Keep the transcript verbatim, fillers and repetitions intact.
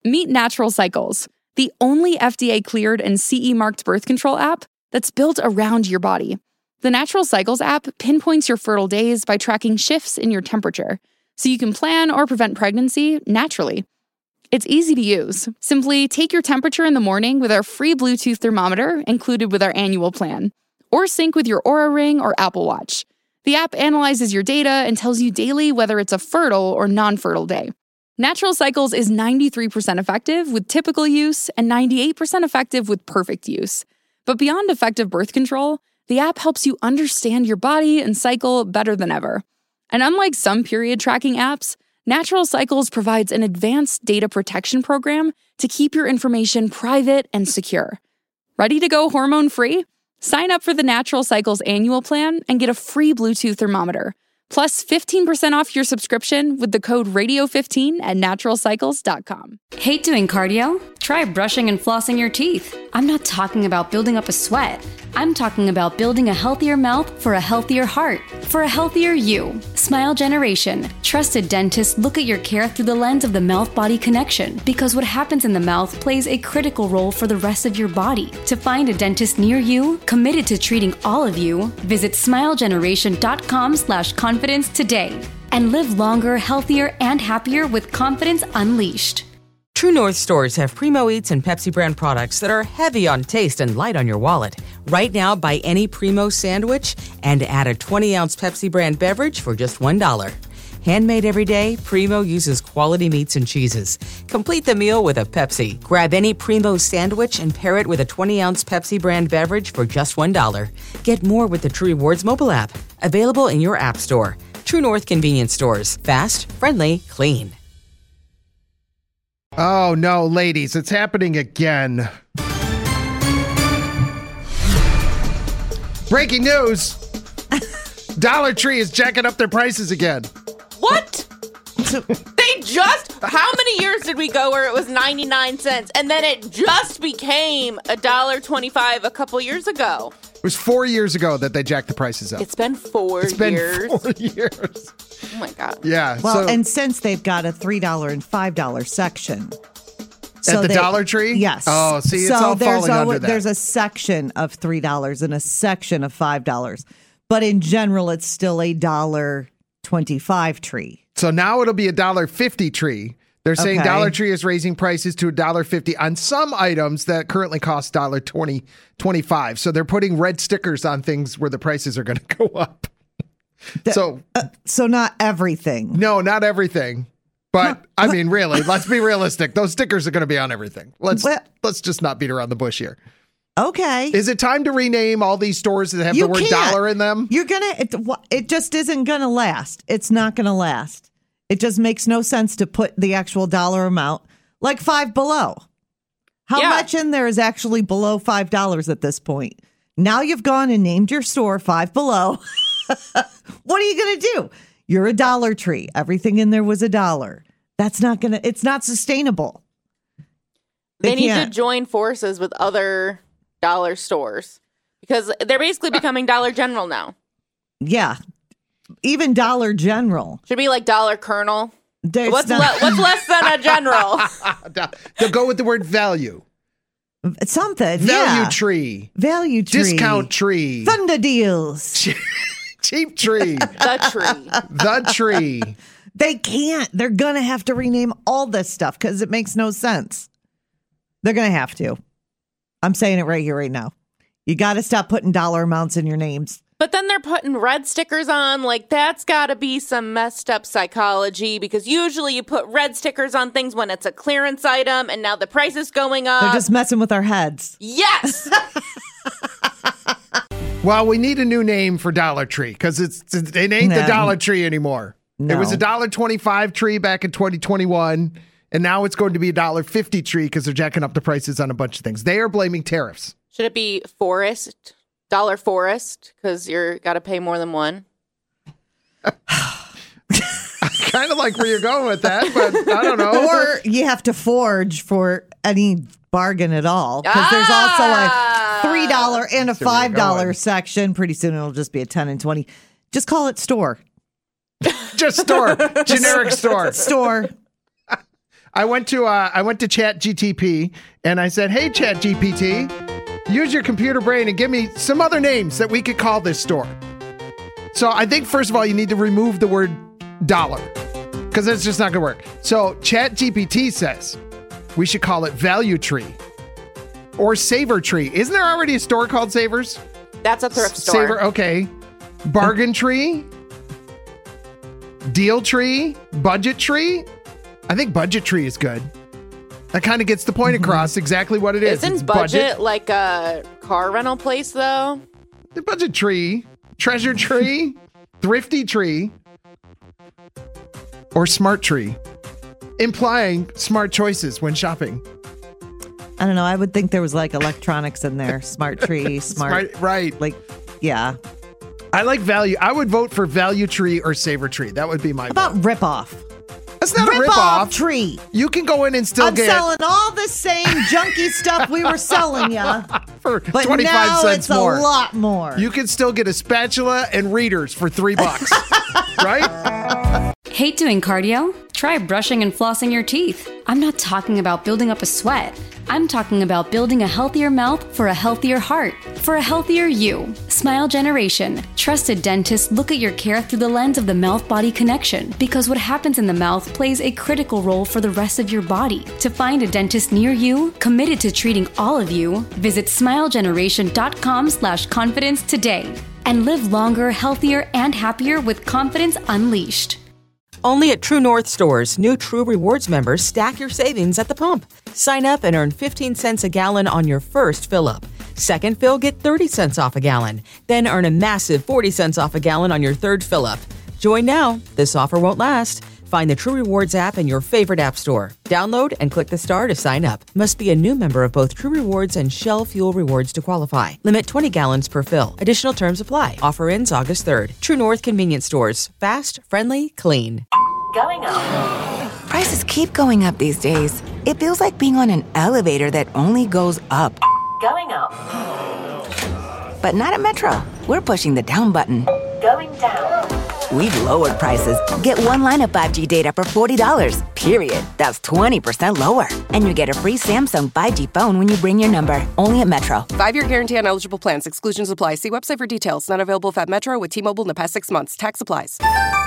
Meet Natural Cycles, the only F D A-cleared and C E-marked birth control app that's built around your body. The Natural Cycles app pinpoints your fertile days by tracking shifts in your temperature, so you can plan or prevent pregnancy naturally. It's easy to use. Simply take your temperature in the morning with our free Bluetooth thermometer included with our annual plan, or sync with your Oura Ring or Apple Watch. The app analyzes your data and tells you daily whether it's a fertile or non-fertile day. Natural Cycles is ninety-three percent effective with typical use and ninety-eight percent effective with perfect use. But beyond effective birth control, the app helps you understand your body and cycle better than ever. And unlike some period tracking apps, Natural Cycles provides an advanced data protection program to keep your information private and secure. Ready to go hormone-free? Sign up for the Natural Cycles annual plan and get a free Bluetooth thermometer, plus fifteen percent off your subscription with the code radio fifteen at natural cycles dot com. Hate doing cardio? Try brushing and flossing your teeth. I'm not talking about building up a sweat. I'm talking about building a healthier mouth for a healthier heart, for a healthier you. Smile Generation. Trusted dentists look at your care through the lens of the mouth-body connection, because what happens in the mouth plays a critical role for the rest of your body. To find a dentist near you, committed to treating all of you, visit smile generation dot com slash confidence today and live longer, healthier, and happier with confidence unleashed. True North stores have Primo Eats and Pepsi brand products that are heavy on taste and light on your wallet. Right now, buy any Primo sandwich and add a twenty-ounce Pepsi brand beverage for just one dollar. Handmade every day, Primo uses quality meats and cheeses. Complete the meal with a Pepsi. Grab any Primo sandwich and pair it with a twenty-ounce Pepsi brand beverage for just one dollar. Get more with the True Rewards mobile app. Available in your app store. True North convenience stores. Fast, friendly, clean. Oh, no, ladies, it's happening again. Breaking news. Dollar Tree is jacking up their prices again. What? They just, how many years did we go where it was ninety-nine cents and then it just became one dollar twenty-five a couple years ago? It was four years ago that they jacked the prices up. It's been four it's been years. four years. Oh, my God. Yeah. Well, so, and since they've got a three dollars and five dollars section. So at the they, Dollar Tree? Yes. Oh, see, it's so all there's falling a, under that. There's a section of three dollars and a section of five dollars. But in general, it's still a one dollar twenty-five tree. So now it'll be a one dollar fifty tree. They're saying Okay. Dollar Tree is raising prices to one dollar fifty on some items that currently cost one dollar twenty, twenty-five. So they're putting red stickers on things where the prices are going to go up. The, so, uh, so not everything. No, not everything. But I mean, really, let's be realistic. Those stickers are going to be on everything. Let's Well- let's just not beat around the bush here. Okay. Is it time to rename all these stores that have You the word can't. dollar in them? You're going to, it, it just isn't going to last. It's not going to last. It just makes no sense to put the actual dollar amount like Five Below. How Yeah. much in there is actually below five dollars at this point? Now you've gone and named your store Five Below. What are you going to do? You're a Dollar Tree. Everything in there was a dollar. That's not going to, it's not sustainable. They, They need can't. to join forces with other dollar stores because they're basically becoming Dollar General now. Yeah. Even Dollar General. Should be like Dollar Colonel. There's What's, not- le- what's less than a general? They'll go with the word value. Something. Value yeah. tree. Value tree. Discount tree. Thunder deals. Cheap tree. The tree. The tree. They can't. They're going to have to rename all this stuff because it makes no sense. They're going to have to. I'm saying it right here, right now. You got to stop putting dollar amounts in your names. But then they're putting red stickers on. Like, that's got to be some messed up psychology because usually you put red stickers on things when it's a clearance item and now the price is going up. They're just messing with our heads. Yes! Well, we need a new name for Dollar Tree because it's it ain't No. the Dollar Tree anymore. No. It was a one dollar twenty-five tree back in twenty twenty-one, and now it's going to be a one dollar fifty tree because they're jacking up the prices on a bunch of things. They are blaming tariffs. Should it be Forest? Dollar Forest? Because you're got to pay more than one. Kind of like where you're going with that, but I don't know. Or you have to forge for any bargain at all because there's also a three dollars and a That's where you're five dollars going. section. Pretty soon it'll just be a ten and twenty. Just call it store. Just store. Generic store. Store. I went to uh, I went to Chat G T P and I said, "Hey, Chat G P T, use your computer brain and give me some other names that we could call this store." So I think first of all, you need to remove the word dollar because it's just not going to work. So Chat G P T says we should call it Value Tree or Saver Tree. Isn't there already a store called Savers? That's a thrift store. Saver, okay. Bargain Tree, Deal Tree, Budget Tree. I think Budget Tree is good. That kind of gets the point across exactly what it is. Isn't It's budget, like a car rental place, though? The Budget Tree, Treasure Tree, Thrifty Tree, or Smart Tree, implying smart choices when shopping. I don't know. I would think there was like electronics in there. Smart Tree, smart, Smart, right. Like, yeah. I like value. I would vote for Value Tree or Saver Tree. That would be my How about vote. rip off? That's not Rip a off ripoff. tree. You can go in and still I'm get selling all the same junky stuff we were selling you, for but twenty-five now cents it's more. a lot more. You can still get a spatula and readers for three bucks, right? Hate doing cardio? Try brushing and flossing your teeth. I'm not talking about building up a sweat. I'm talking about building a healthier mouth for a healthier heart, for a healthier you. Smile Generation. Trusted dentists look at your care through the lens of the mouth-body connection because what happens in the mouth plays a critical role for the rest of your body. To find a dentist near you, committed to treating all of you, visit smilegeneration.com slash confidence today and live longer, healthier, and happier with confidence unleashed. Only at True North stores, new True Rewards members stack your savings at the pump. Sign up and earn fifteen cents a gallon on your first fill-up. Second fill, get thirty cents off a gallon. Then earn a massive forty cents off a gallon on your third fill-up. Join now. This offer won't last. Find the True Rewards app in your favorite app store. Download and click the star to sign up. Must be a new member of both True Rewards and Shell Fuel Rewards to qualify. Limit twenty gallons per fill. Additional terms apply. Offer ends August third. True North Convenience Stores. Fast, friendly, clean. Going up. Prices keep going up these days. It feels like being on an elevator that only goes up. Going up. But not at Metro. We're pushing the down button. Going down. We've lowered prices. Get one line of five G data for forty dollars. Period. That's twenty percent lower. And you get a free Samsung five G phone when you bring your number. Only at Metro. Five-year guarantee on eligible plans. Exclusions apply. See website for details. Not available if at Metro with T-Mobile in the past six months. Tax applies.